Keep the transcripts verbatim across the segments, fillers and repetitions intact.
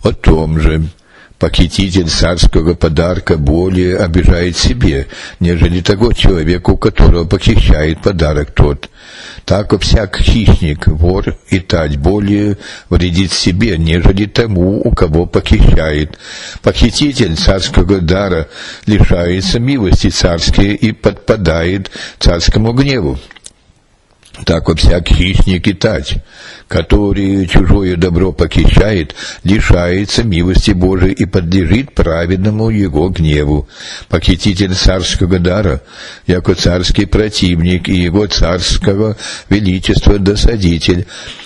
О том же похититель царского подарка более обижает себе, нежели того человека, у которого похищает подарок тот. Так всяк хищник, вор и тать более вредит себе, нежели тому, у кого похищает. Похититель царского дара лишается милости царской и подпадает царскому гневу. Так всяк хищник и тать, который чужое добро похищает, лишается милости Божией и подлежит праведному его гневу. Похититель царского дара, яко царский противник и его царского величества досадитель,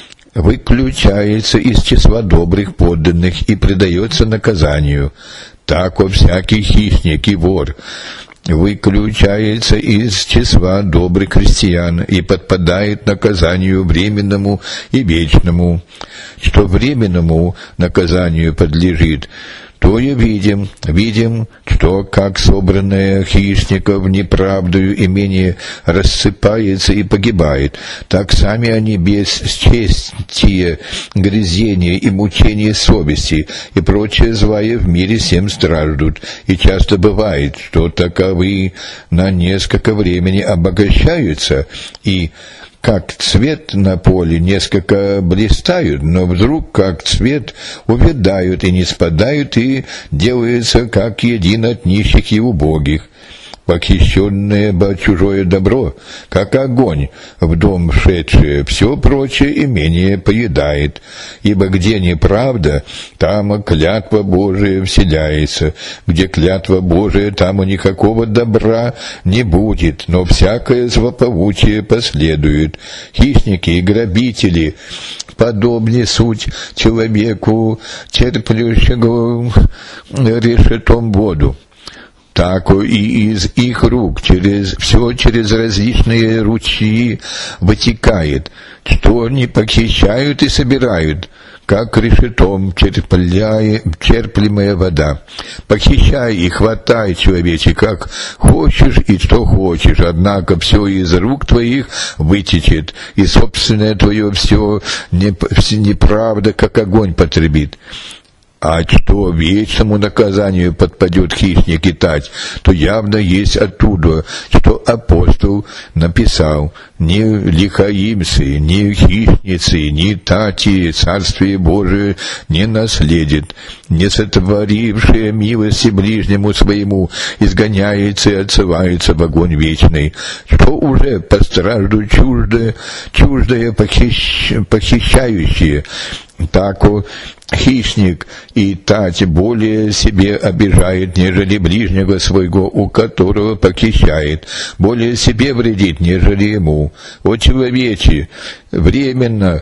выключается из числа добрых подданных и предается наказанию. Так всякий хищник и вор выключается из числа добрых христиан и подпадает наказанию временному и вечному. Что временному наказанию подлежит, то и видим, видим, что, как собранное хищников неправдою имение рассыпается и погибает, так сами они бесчестие, грязение и мучение совести и прочее злое в мире всем страждут. И часто бывает, что таковые на несколько времени обогащаются и, как цвет на поле, несколько блистают, но вдруг, как цвет, увядают и не спадают, и делаются, как един от нищих и убогих. Похищенное бы чужое добро, как огонь, в дом шедшее, все прочее имение поедает. Ибо где неправда, там клятва Божия вселяется. Где клятва Божия, там и никакого добра не будет, но всякое злополучие последует. Хищники и грабители подобны суть человеку, терплющему решетом воду. Так и из их рук через, все через различные ручьи вытекает, что они похищают и собирают, как решетом черплемая вода. Похищай и хватай, человече, как хочешь и что хочешь, однако все из рук твоих вытечет, и собственное твое все неправда, как огонь потребит. А что вечному наказанию подпадет хищник и тать, то явно есть оттуда, что апостол написал: «Ни лихаимцы, ни хищницы, ни тати Царствие Божие не наследит, не сотворившие милости ближнему своему изгоняется и отсылается в огонь вечный, что уже постраждут чуждое, чуждое похищ, похищающие». Так хищник и тать более себе обижает, нежели ближнего своего, у которого похищает, более себе вредит, нежели ему. О человече, временно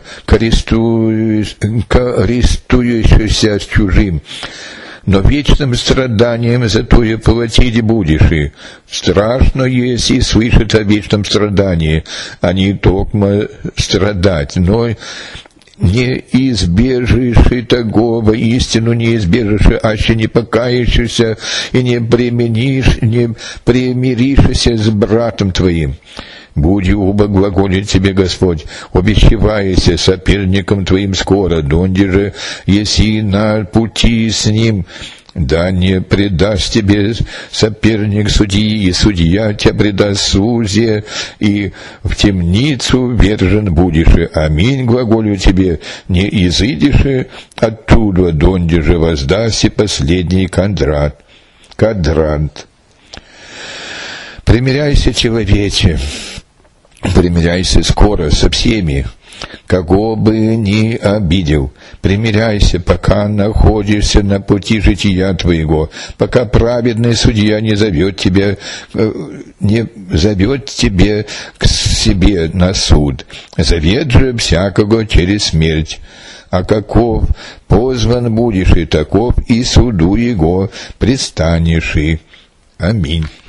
користующийся с чужим, но вечным страданием зато и платить будешь. И страшно есть и слышать о вечном страдании, а не только страдать, но не избежишь и того, воистину не избежишь, аще не покаешься и не применишь, не примиришься с братом твоим. Буди оба глаголит тебе Господь, обещевайся соперником твоим скоро, донде же еси на пути с ним, да не предаст тебе соперник судьи, и судья тебя предаст сузе, и в темницу вержен будешь. Аминь, глаголю тебе, не изыдешь оттуда, донде же воздаст и последний квадрат. Квадрант. Примиряйся, человече, примиряйся скоро со всеми, кого бы ни обидел. Примиряйся, пока находишься на пути жития твоего, пока праведный судья не зовет тебя, не зовет тебе к себе на суд. Завет же всякого через смерть. А каков позван будешь, и таков и суду его предстанешь. Аминь.